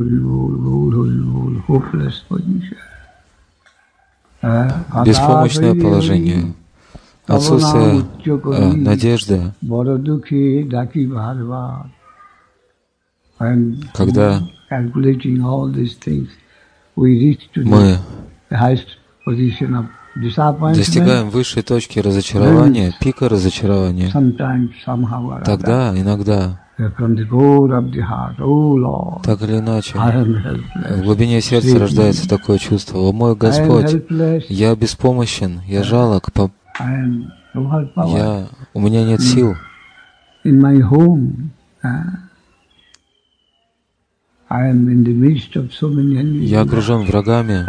hopeless position. Беспомощное положение, отсутствие надежды. Когда мы достигаем высшей точки разочарования, пика разочарования, тогда, иногда, так или иначе, в глубине сердца рождается такое чувство: «О мой Господь, я беспомощен, я жалок, у меня нет сил. Я окружен врагами.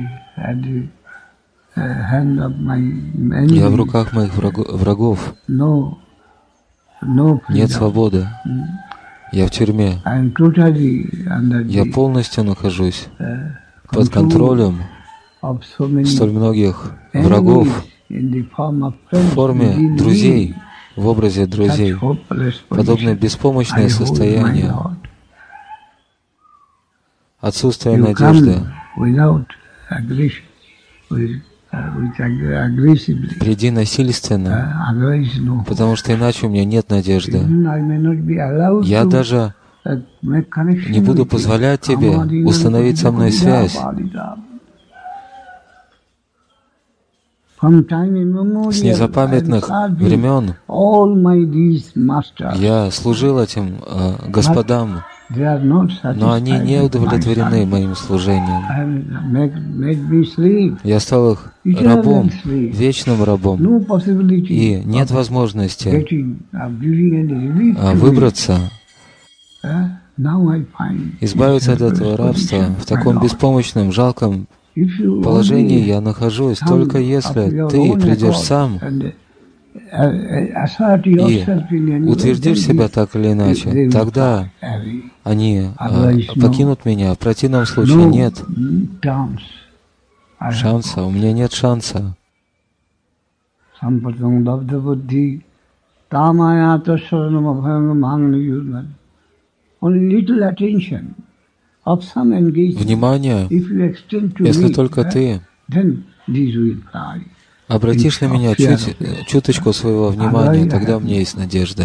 Я в руках моих врагов. Нет свободы. Я в тюрьме. Я полностью нахожусь под контролем столь многих врагов в форме друзей, в образе друзей. Подобное беспомощное состояние, отсутствие надежды, приди насильственно, потому что иначе у меня нет надежды. Я даже не буду позволять тебе установить со мной связь. С незапамятных времен я служил этим господам, но они не удовлетворены моим служением. Я стал их рабом, вечным рабом, и нет возможности выбраться, избавиться от этого рабства. В таком беспомощном, жалком положении я нахожусь, только если ты придешь сам и утвердишь себя так или иначе, тогда они покинут меня. В противном случае нет шанса, у меня нет шанса. Внимание, если только ты обратишь на меня чуточку своего внимания, тогда у меня есть надежда.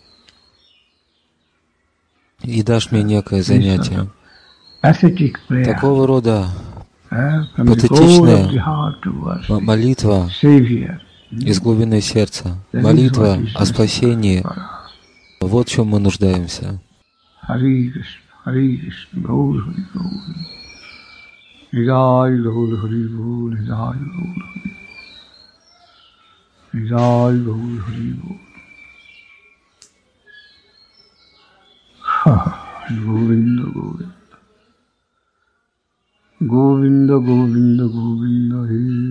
И дашь мне некое занятие. Такого рода патетичная молитва из глубины сердца, молитва о спасении. Вот в чем мы нуждаемся. Hare Krishna, Gaur Hari Gaur, Nidai Gaur Hari Gaur, Nidai Gaur Hari, Nidai Gaur Hari Gaur. Govinda Govinda, Govinda Govinda Govinda He.